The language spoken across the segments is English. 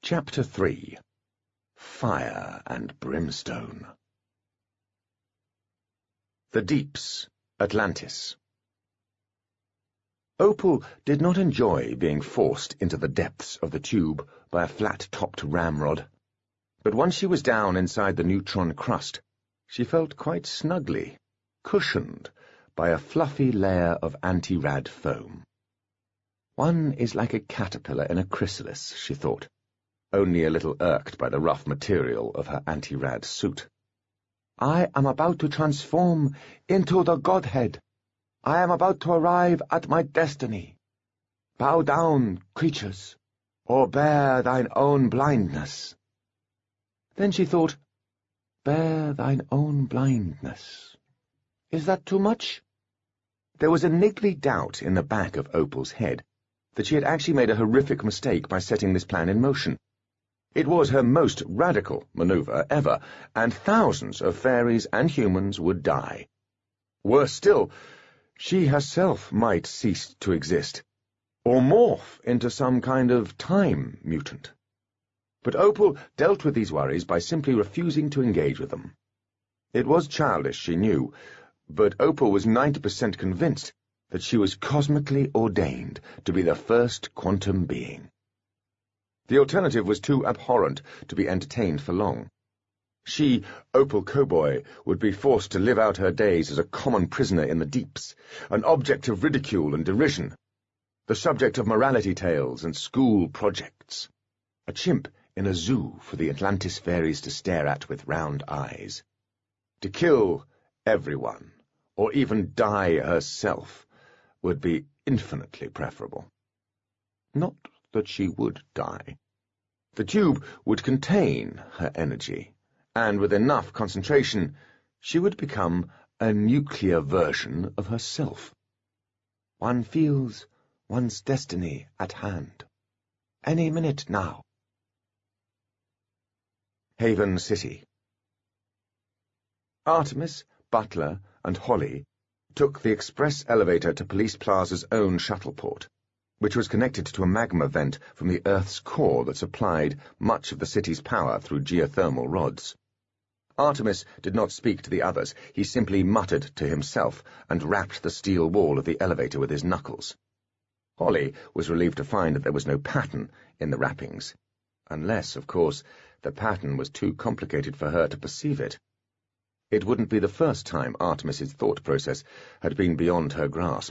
Chapter 3 Fire and Brimstone. The Deeps, Atlantis. Opal did not enjoy being forced into the depths of the tube by a flat-topped ramrod, but once she was down inside the neutron crust, she felt quite snugly, cushioned by a fluffy layer of anti-rad foam. One is like a caterpillar in a chrysalis, she thought, only a little irked by the rough material of her anti-rad suit. I am about to transform into the Godhead. I am about to arrive at my destiny. Bow down, creatures, or bear thine own blindness. Then she thought, bear thine own blindness. Is that too much? There was a niggly doubt in the back of Opal's head that she had actually made a horrific mistake by setting this plan in motion. It was her most radical maneuver ever, and thousands of fairies and humans would die. Worse still, she herself might cease to exist, or morph into some kind of time mutant. But Opal dealt with these worries by simply refusing to engage with them. It was childish, she knew, but Opal was 90% convinced that she was cosmically ordained to be the first quantum being. The alternative was too abhorrent to be entertained for long. She, Opal Cowboy, would be forced to live out her days as a common prisoner in the deeps, an object of ridicule and derision, the subject of morality tales and school projects, a chimp in a zoo for the Atlantis fairies to stare at with round eyes. To kill everyone, or even die herself, would be infinitely preferable. Not that she would die. The tube would contain her energy, and with enough concentration, she would become a nuclear version of herself. One feels one's destiny at hand. Any minute now. Haven City. Artemis, Butler, and Holly took the express elevator to Police Plaza's own shuttleport, which was connected to a magma vent from the Earth's core that supplied much of the city's power through geothermal rods. Artemis did not speak to the others. He simply muttered to himself and rapped the steel wall of the elevator with his knuckles. Holly was relieved to find that there was no pattern in the rappings, unless, of course, the pattern was too complicated for her to perceive it. It wouldn't be the first time Artemis's thought process had been beyond her grasp.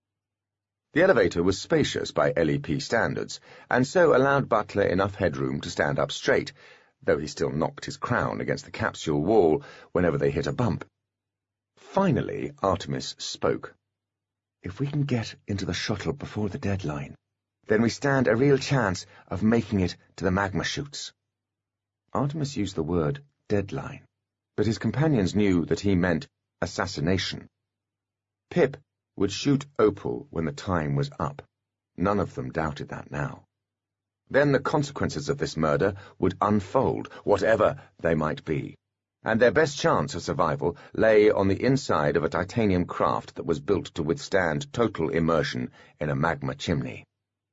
The elevator was spacious by LEP standards, and so allowed Butler enough headroom to stand up straight, though he still knocked his crown against the capsule wall whenever they hit a bump. Finally, Artemis spoke. If we can get into the shuttle before the deadline, then we stand a real chance of making it to the magma chutes. Artemis used the word deadline, but his companions knew that he meant assassination. Pip would shoot Opal when the time was up. None of them doubted that now. Then the consequences of this murder would unfold, whatever they might be, and their best chance of survival lay on the inside of a titanium craft that was built to withstand total immersion in a magma chimney.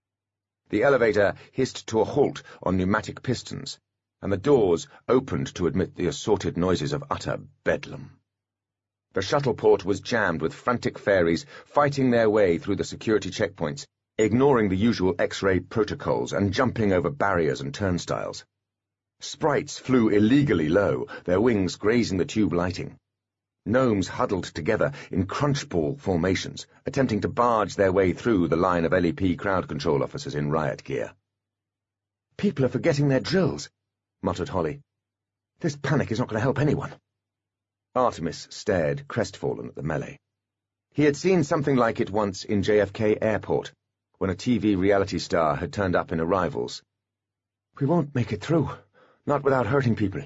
The elevator hissed to a halt on pneumatic pistons, and the doors opened to admit the assorted noises of utter bedlam. The shuttleport was jammed with frantic fairies fighting their way through the security checkpoints, ignoring the usual X-ray protocols and jumping over barriers and turnstiles. Sprites flew illegally low, their wings grazing the tube lighting. Gnomes huddled together in crunchball formations, attempting to barge their way through the line of LEP crowd control officers in riot gear. "People are forgetting their drills," muttered Holly. "This panic is not going to help anyone." Artemis stared crestfallen at the melee. He had seen something like it once in JFK Airport, when a TV reality star had turned up in Arrivals. "We won't make it through, not without hurting people."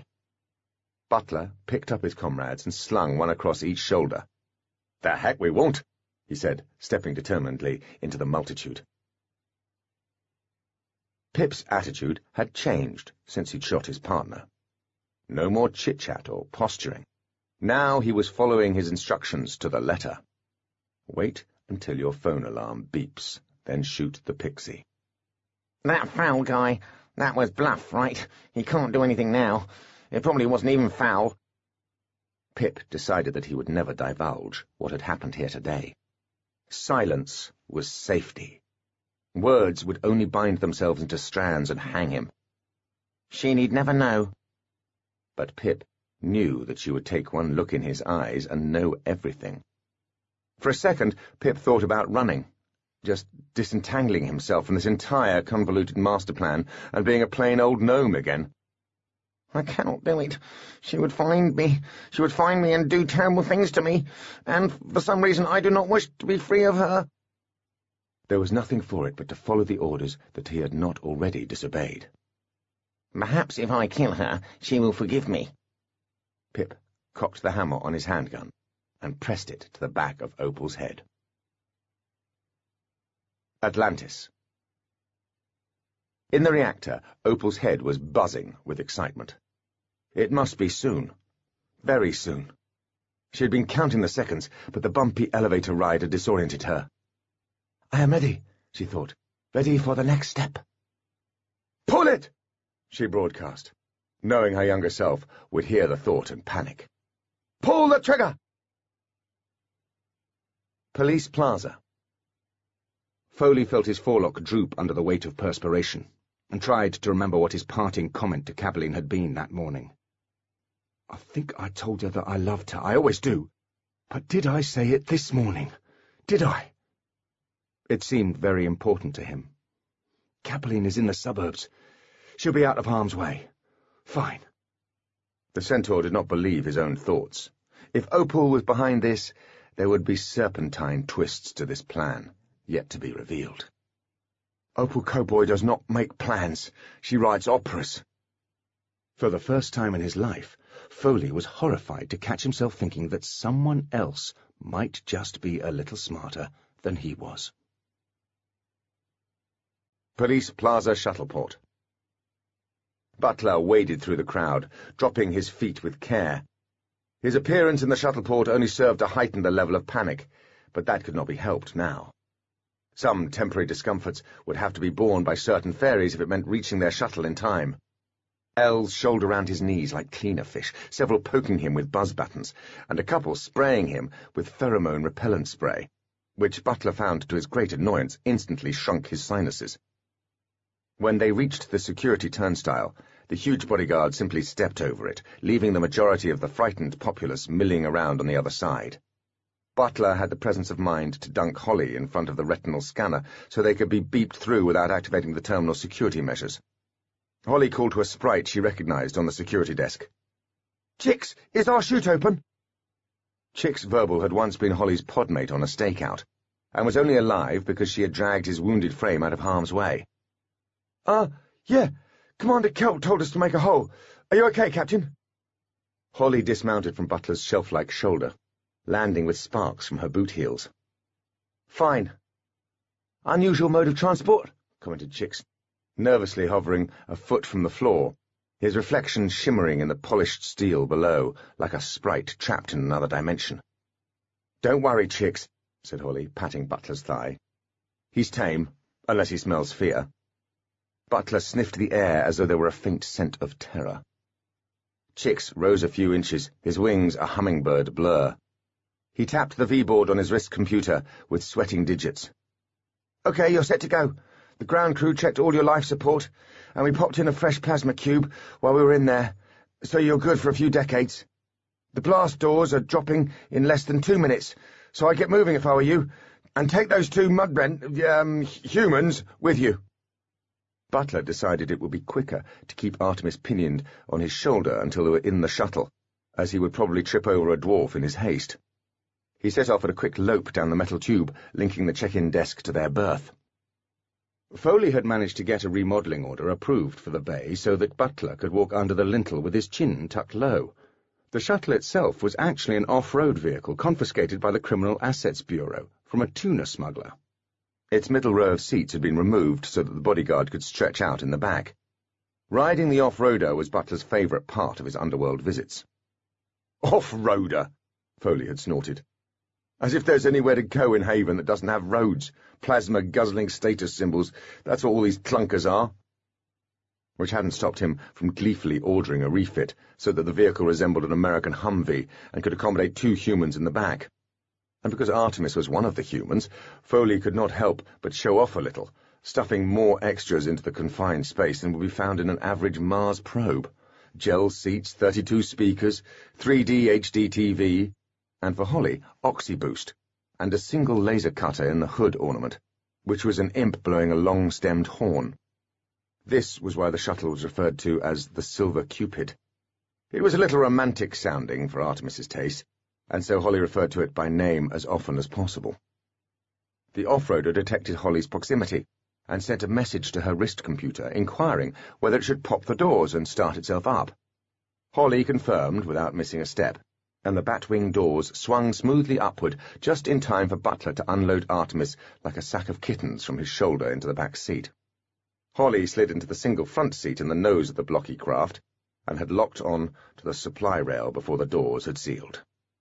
Butler picked up his comrades and slung one across each shoulder. "The heck we won't," he said, stepping determinedly into the multitude. Pip's attitude had changed since he'd shot his partner. No more chit-chat or posturing. Now he was following his instructions to the letter. Wait until your phone alarm beeps, then shoot the pixie. "That foul guy, That was bluff, right? He can't do anything now. It probably wasn't even foul. Pip decided that he would never divulge what had happened here today. Silence was safety. Words would only bind themselves into strands and hang him. She need never know. But Pip knew that she would take one look in his eyes and know everything. For a second, Pip thought about running, just disentangling himself from this entire convoluted master plan and being a plain old gnome again. I cannot do it. She would find me. She would find me and do terrible things to me, and for some reason I do not wish to be free of her. There was nothing for it but to follow the orders that he had not already disobeyed. Perhaps if I kill her, she will forgive me. Pip cocked the hammer on his handgun and pressed it to the back of Opal's head. Atlantis. In the reactor, Opal's head was buzzing with excitement. It must be soon. Very soon. She had been counting the seconds, but the bumpy elevator ride had disoriented her. I am ready, she thought. Ready for the next step. Pull it! She broadcast, knowing her younger self would hear the thought and panic. Pull the trigger! Police Plaza. Foley felt his forelock droop under the weight of perspiration, and tried to remember what his parting comment to Kabeline had been that morning. I think I told her that I loved her. I always do. But did I say it this morning? Did I? It seemed very important to him. Kabeline is in the suburbs. She'll be out of harm's way. Fine. The centaur did not believe his own thoughts. If Opal was behind this, there would be serpentine twists to this plan, yet to be revealed. Opal Cowboy does not make plans. She writes operas. For the first time in his life, Foley was horrified to catch himself thinking that someone else might just be a little smarter than he was. Police Plaza Shuttleport. Butler waded through the crowd, dropping his feet with care. His appearance in the shuttleport only served to heighten the level of panic, but that could not be helped now. Some temporary discomforts would have to be borne by certain fairies if it meant reaching their shuttle in time. Elves shouldered around his knees like cleaner fish, several poking him with buzz buttons, and a couple spraying him with pheromone repellent spray, which Butler found to his great annoyance instantly shrunk his sinuses. When they reached the security turnstile, the huge bodyguard simply stepped over it, leaving the majority of the frightened populace milling around on the other side. Butler had the presence of mind to dunk Holly in front of the retinal scanner so they could be beeped through without activating the terminal security measures. Holly called to a sprite she recognized on the security desk. "Chicks, is our chute open?" Chick's verbal had once been Holly's podmate on a stakeout, and was only alive because she had dragged his wounded frame out of harm's way. Yeah. Commander Kelp told us to make a hole. Are you okay, Captain?" Holly dismounted from Butler's shelf-like shoulder, landing with sparks from her boot heels. "Fine." "Unusual mode of transport," commented Chicks, nervously hovering a foot from the floor, his reflection shimmering in the polished steel below, like a sprite trapped in another dimension. "Don't worry, Chicks," said Holly, patting Butler's thigh. "He's tame, unless he smells fear." Butler sniffed the air as though there were a faint scent of terror. Chicks rose a few inches, his wings a hummingbird blur. He tapped the V-board on his wrist computer with sweating digits. "Okay, you're set to go. The ground crew checked all your life support, and we popped in a fresh plasma cube while we were in there, so you're good for a few decades. The blast doors are dropping in less than 2 minutes, so I'd get moving if I were you, and take those 2 humans with you." Butler decided it would be quicker to keep Artemis pinioned on his shoulder until they were in the shuttle, as he would probably trip over a dwarf in his haste. He set off at a quick lope down the metal tube, linking the check-in desk to their berth. Foley had managed to get a remodelling order approved for the bay so that Butler could walk under the lintel with his chin tucked low. The shuttle itself was actually an off-road vehicle confiscated by the Criminal Assets Bureau from a tuna smuggler. Its middle row of seats had been removed so that the bodyguard could stretch out in the back. Riding the off-roader was Butler's favourite part of his underworld visits. "Off-roader," Foley had snorted. "As if there's anywhere to go in Haven that doesn't have roads, plasma-guzzling status symbols. That's what all these clunkers are." which hadn't stopped him from gleefully ordering a refit so that the vehicle resembled an American Humvee and could accommodate 2 humans in the back. And because Artemis was one of the humans, Foley could not help but show off a little, stuffing more extras into the confined space than would be found in an average Mars probe. Gel seats, 32 speakers, 3D HD TV, and for Holly, Oxyboost, and a single laser cutter in the hood ornament, which was an imp blowing a long-stemmed horn. This was why the shuttle was referred to as the Silver Cupid. It was a little romantic-sounding for Artemis's taste, and so Holly referred to it by name as often as possible. The off-roader detected Holly's proximity and sent a message to her wrist computer inquiring whether it should pop the doors and start itself up. Holly confirmed without missing a step, and the Batwing doors swung smoothly upward just in time for Butler to unload Artemis like a sack of kittens from his shoulder into the back seat. Holly slid into the single front seat in the nose of the blocky craft and had locked on to the supply rail before the doors had sealed.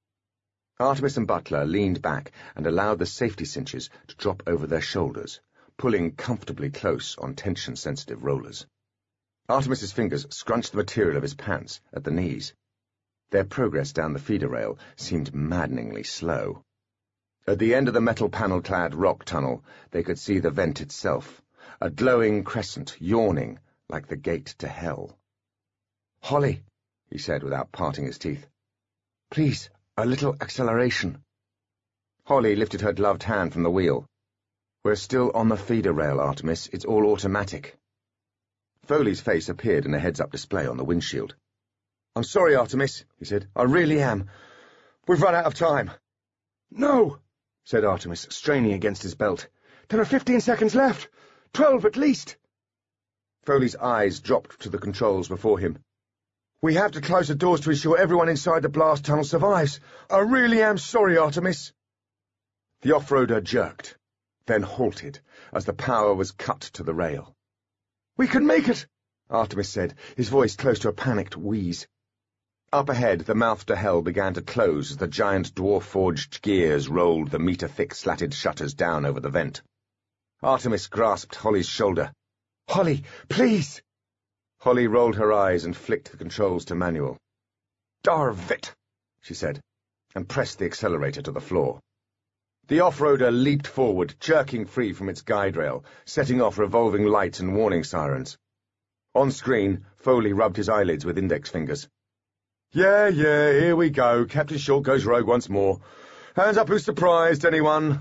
Artemis and Butler leaned back and allowed the safety cinches to drop over their shoulders, pulling comfortably close on tension-sensitive rollers. Artemis's fingers scrunched the material of his pants at the knees. Their progress down the feeder rail seemed maddeningly slow. At the end of the metal panel-clad rock tunnel, they could see the vent itself, a glowing crescent yawning like the gate to hell. "Holly," he said without parting his teeth. "Please, a little acceleration." Holly lifted her gloved hand from the wheel. "We're still on the feeder rail, Artemis. It's all automatic." Foley's face appeared in a heads-up display on the windshield. "I'm sorry, Artemis," he said. "I really am. We've run out of time." "No," said Artemis, straining against his belt. "There are 15 seconds left. 12 at least." Foley's eyes dropped to the controls before him. "We have to close the doors to ensure everyone inside the blast tunnel survives. I really am sorry, Artemis." The off-roader jerked, then halted as the power was cut to the rail. "We can make it," Artemis said, his voice close to a panicked wheeze. Up ahead, the mouth to hell began to close as the giant dwarf-forged gears rolled the meter-thick slatted shutters down over the vent. Artemis grasped Holly's shoulder. "Holly, please!" Holly rolled her eyes and flicked the controls to manual. "Darvit," she said, and pressed the accelerator to the floor. The off-roader leaped forward, jerking free from its guide rail, setting off revolving lights and warning sirens. On screen, Foley rubbed his eyelids with index fingers. Yeah, here we go. Captain Short goes rogue once more. Hands up who's surprised, anyone?"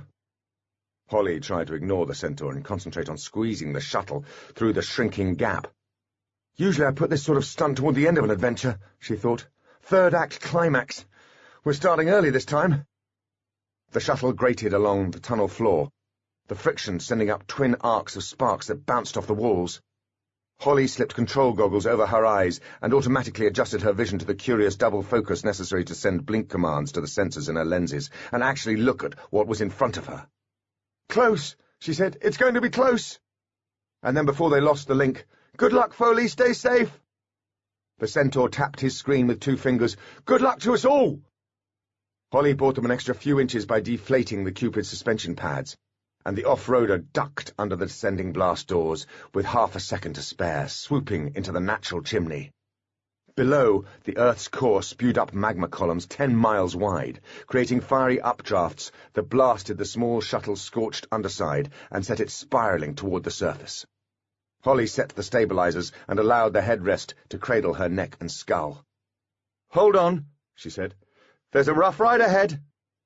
Holly tried to ignore the centaur and concentrate on squeezing the shuttle through the shrinking gap. "Usually I put this sort of stunt toward the end of an adventure," she thought. "Third act climax. We're starting early this time." The shuttle grated along the tunnel floor, the friction sending up twin arcs of sparks that bounced off the walls. Holly slipped control goggles over her eyes and automatically adjusted her vision to the curious double focus necessary to send blink commands to the sensors in her lenses and actually look at what was in front of her. "Close," she said. "It's going to be close." And then before they lost the link, "Good luck, Foley. Stay safe." The centaur tapped his screen with 2 fingers. "Good luck to us all." Holly bought them an extra few inches by deflating the Cupid's suspension pads, and the off-roader ducked under the descending blast doors with half a second to spare, swooping into the natural chimney. Below, the Earth's core spewed up magma columns 10 miles wide, creating fiery updrafts that blasted the small shuttle's scorched underside and set it spiraling toward the surface. Holly set the stabilizers and allowed the headrest to cradle her neck and skull. "Hold on," she said. "There's a rough ride ahead."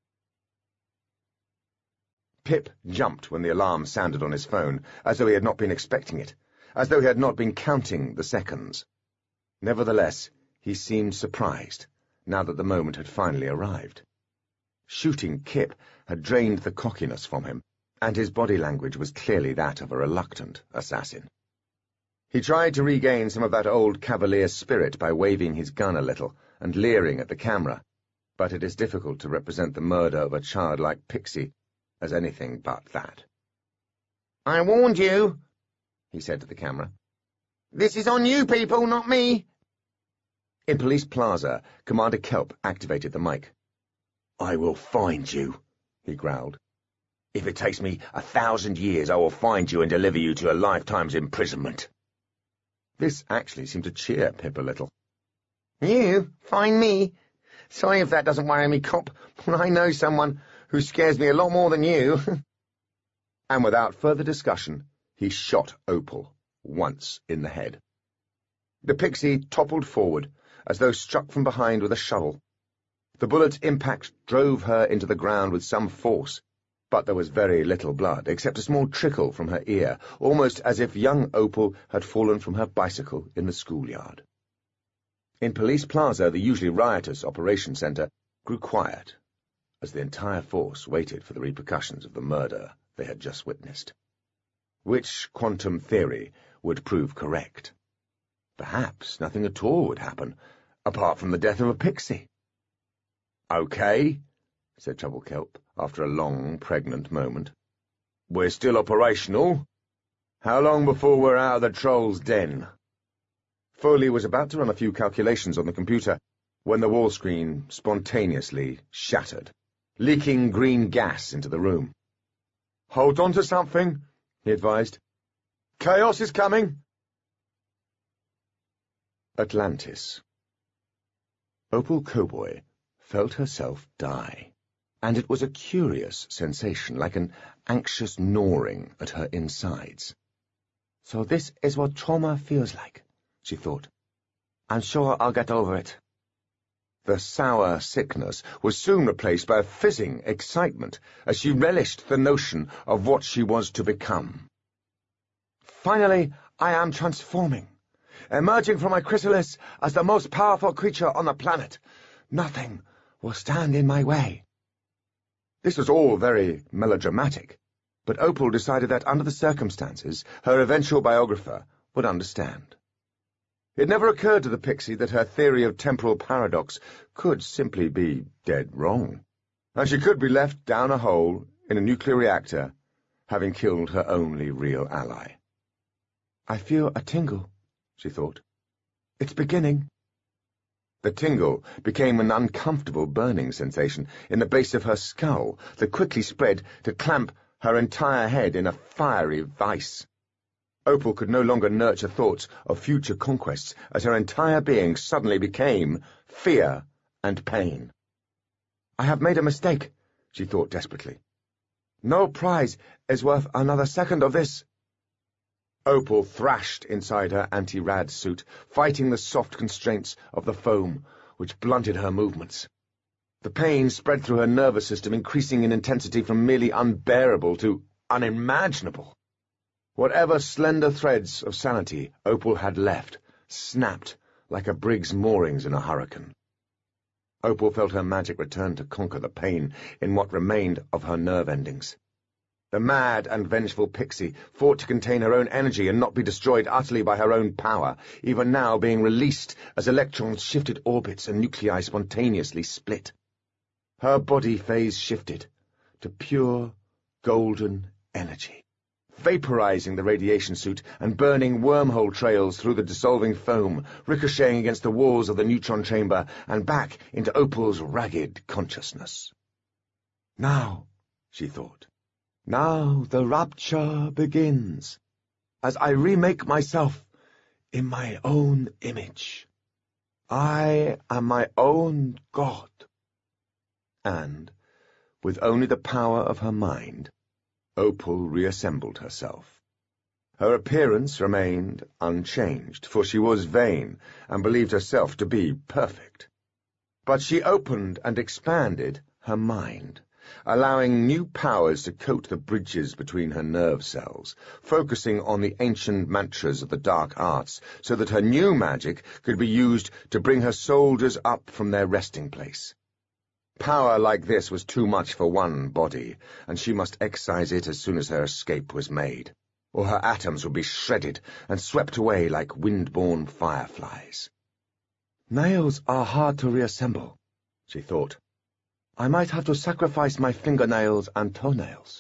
Pip jumped when the alarm sounded on his phone, as though he had not been expecting it, as though he had not been counting the seconds. Nevertheless, he seemed surprised, now that the moment had finally arrived. Shooting Kip had drained the cockiness from him, and his body language was clearly that of a reluctant assassin. He tried to regain some of that old cavalier spirit by waving his gun a little and leering at the camera, but it is difficult to represent the murder of a childlike pixie as anything but that. "I warned you," he said to the camera. "This is on you people, not me." In Police Plaza, Commander Kelp activated the mic. "I will find you," he growled. "If it takes me 1,000 years, I will find you and deliver you to a lifetime's imprisonment." This actually seemed to cheer Pip a little. You? Find me? Sorry if that doesn't worry me, cop. I know someone who scares me a lot more than you. And without further discussion, he shot Opal once in the head. The pixie toppled forward, as though struck from behind with a shovel. The bullet's impact drove her into the ground with some force, but there was very little blood, except a small trickle from her ear, almost as if young Opal had fallen from her bicycle in the schoolyard. In Police Plaza, the usually riotous operations centre grew quiet, as the entire force waited for the repercussions of the murder they had just witnessed. Which quantum theory would prove correct? Perhaps nothing at all would happen, apart from the death of a pixie. "Okay," said Troublekelp, after a long, pregnant moment. "We're still operational. How long before we're out of the troll's den?" Foley was about to run a few calculations on the computer when the wall screen spontaneously shattered, leaking green gas into the room. "Hold on to something," he advised. "Chaos is coming." Atlantis. Opal Cowboy felt herself die, and it was a curious sensation, like an anxious gnawing at her insides. "So this is what trauma feels like," she thought. "I'm sure I'll get over it." The sour sickness was soon replaced by a fizzing excitement as she relished the notion of what she was to become. "Finally, I am transforming, emerging from my chrysalis as the most powerful creature on the planet. Nothing will stand in my way." This was all very melodramatic, but Opal decided that under the circumstances her eventual biographer would understand. It never occurred to the pixie that her theory of temporal paradox could simply be dead wrong, and she could be left down a hole in a nuclear reactor, having killed her only real ally. "I feel a tingle," she thought. "It's beginning." The tingle became an uncomfortable burning sensation in the base of her skull that quickly spread to clamp her entire head in a fiery vice. Opal could no longer nurture thoughts of future conquests as her entire being suddenly became fear and pain. "I have made a mistake," she thought desperately. "No prize is worth another second of this." Opal thrashed inside her anti-rad suit, fighting the soft constraints of the foam, which blunted her movements. The pain spread through her nervous system, increasing in intensity from merely unbearable to unimaginable. Whatever slender threads of sanity Opal had left snapped like a brig's moorings in a hurricane. Opal felt her magic return to conquer the pain in what remained of her nerve endings. The mad and vengeful pixie fought to contain her own energy and not be destroyed utterly by her own power, even now being released as electrons shifted orbits and nuclei spontaneously split. Her body phase shifted to pure, golden energy, vaporizing the radiation suit and burning wormhole trails through the dissolving foam, ricocheting against the walls of the neutron chamber and back into Opal's ragged consciousness. "Now," she thought, "now the rapture begins, as I remake myself in my own image. I am my own god." And, with only the power of her mind, Opal reassembled herself. Her appearance remained unchanged, for she was vain and believed herself to be perfect. But she opened and expanded her mind, allowing new powers to coat the bridges between her nerve cells, focusing on the ancient mantras of the dark arts so that her new magic could be used to bring her soldiers up from their resting place. Power like this was too much for one body, and she must excise it as soon as her escape was made, or her atoms would be shredded and swept away like wind-borne fireflies. "Nails are hard to reassemble," she thought. "I might have to sacrifice my fingernails and toenails."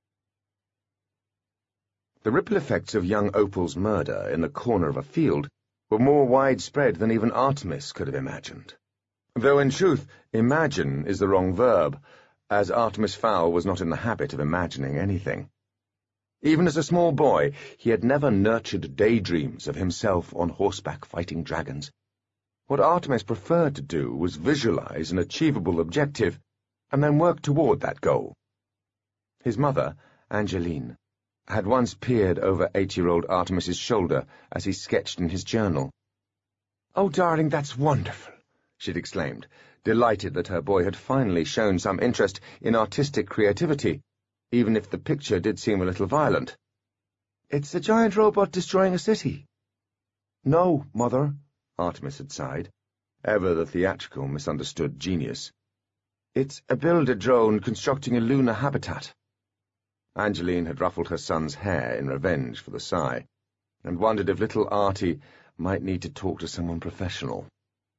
The ripple effects of young Opal's murder in the corner of a field were more widespread than even Artemis could have imagined. Though in truth, imagine is the wrong verb, as Artemis Fowl was not in the habit of imagining anything. Even as a small boy, he had never nurtured daydreams of himself on horseback fighting dragons. What Artemis preferred to do was visualize an achievable objective and then work toward that goal. His mother, Angeline, had once peered over 8-year-old Artemis's shoulder as he sketched in his journal. "Oh, darling, that's wonderful," she'd exclaimed, delighted that her boy had finally shown some interest in artistic creativity, even if the picture did seem a little violent. "It's a giant robot destroying a city." "No, Mother," Artemis had sighed, ever the theatrical, misunderstood genius. "It's a builder drone constructing a lunar habitat." Angeline had ruffled her son's hair in revenge for the sigh, and wondered if little Artie might need to talk to someone professional.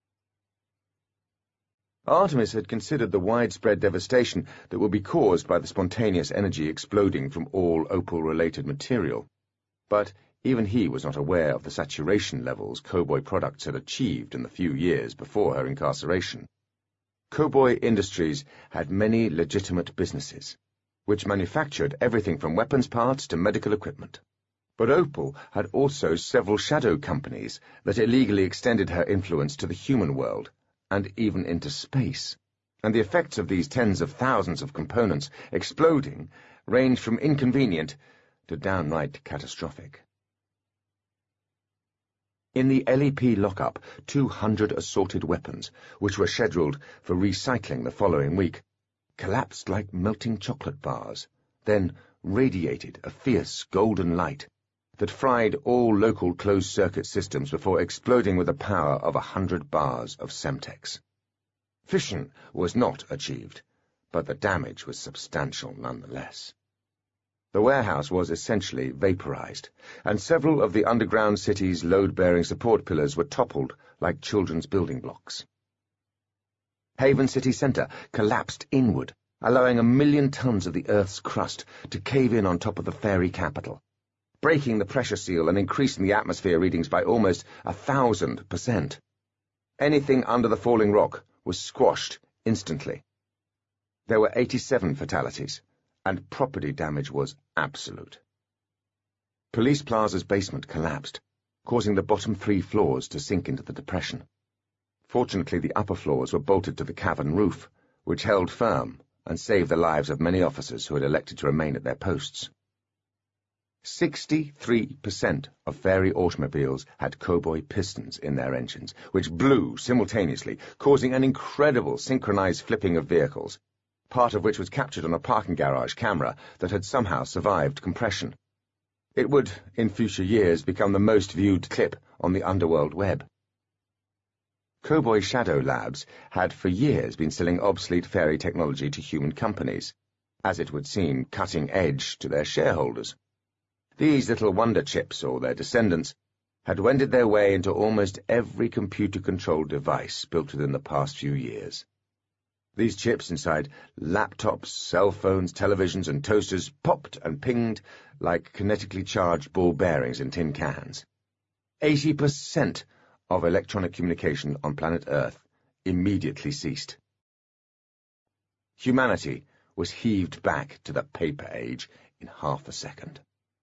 Artemis had considered the widespread devastation that would be caused by the spontaneous energy exploding from all opal-related material, but even he was not aware of the saturation levels Cowboy Products had achieved in the few years before her incarceration. Cowboy Industries had many legitimate businesses, which manufactured everything from weapons parts to medical equipment. But Opal had also several shadow companies that illegally extended her influence to the human world, and even into space, and the effects of these tens of thousands of components exploding ranged from inconvenient to downright catastrophic. In the LEP lockup, 200 assorted weapons, which were scheduled for recycling the following week, collapsed like melting chocolate bars, then radiated a fierce golden light that fried all local closed-circuit systems before exploding with the power of 100 bars of Semtex. Fission was not achieved, but the damage was substantial nonetheless. The warehouse was essentially vaporized, and several of the underground city's load-bearing support pillars were toppled like children's building blocks. Haven City Center collapsed inward, allowing 1,000,000 tons of the Earth's crust to cave in on top of the fairy capital, breaking the pressure seal and increasing the atmosphere readings by almost 1,000%. Anything under the falling rock was squashed instantly. There were 87 fatalities, and property damage was absolute. Police Plaza's basement collapsed, causing the bottom 3 floors to sink into the depression. Fortunately, the upper floors were bolted to the cavern roof, which held firm and saved the lives of many officers who had elected to remain at their posts. 63% of Fairey automobiles had Cowboy pistons in their engines, which blew simultaneously, causing an incredible synchronized flipping of vehicles, part of which was captured on a parking garage camera that had somehow survived compression. It would, in future years, become the most viewed clip on the underworld web. Cowboy Shadow Labs had for years been selling obsolete Fairey technology to human companies, as it would seem cutting edge to their shareholders. These little wonder chips, or their descendants, had wended their way into almost every computer-controlled device built within the past few years. These chips inside laptops, cell phones, televisions, and toasters popped and pinged like kinetically charged ball bearings in tin cans. 80% of electronic communication on planet Earth immediately ceased. Humanity was heaved back to the paper age in half a second.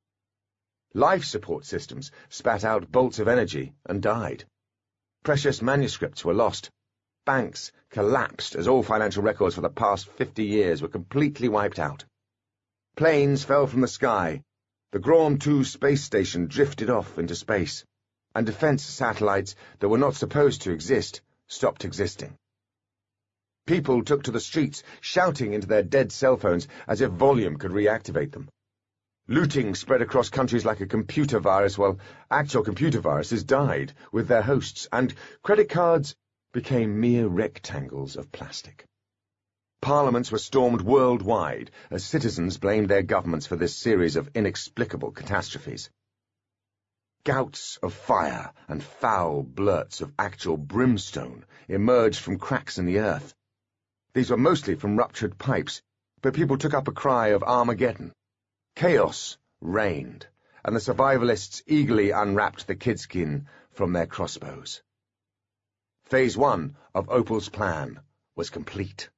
Life support systems spat out bolts of energy and died. Precious manuscripts were lost. Banks collapsed as all financial records for the past 50 years were completely wiped out. Planes fell from the sky. The Grom 2 space station drifted off into space, and defense satellites that were not supposed to exist stopped existing. People took to the streets, shouting into their dead cell phones as if volume could reactivate them. Looting spread across countries like a computer virus, while actual computer viruses died with their hosts, and credit cards became mere rectangles of plastic. Parliaments were stormed worldwide as citizens blamed their governments for this series of inexplicable catastrophes. Gouts of fire and foul blurts of actual brimstone emerged from cracks in the earth. These were mostly from ruptured pipes, but people took up a cry of Armageddon. Chaos reigned, and the survivalists eagerly unwrapped the kidskin from their crossbows. Phase 1 of Opal's plan was complete.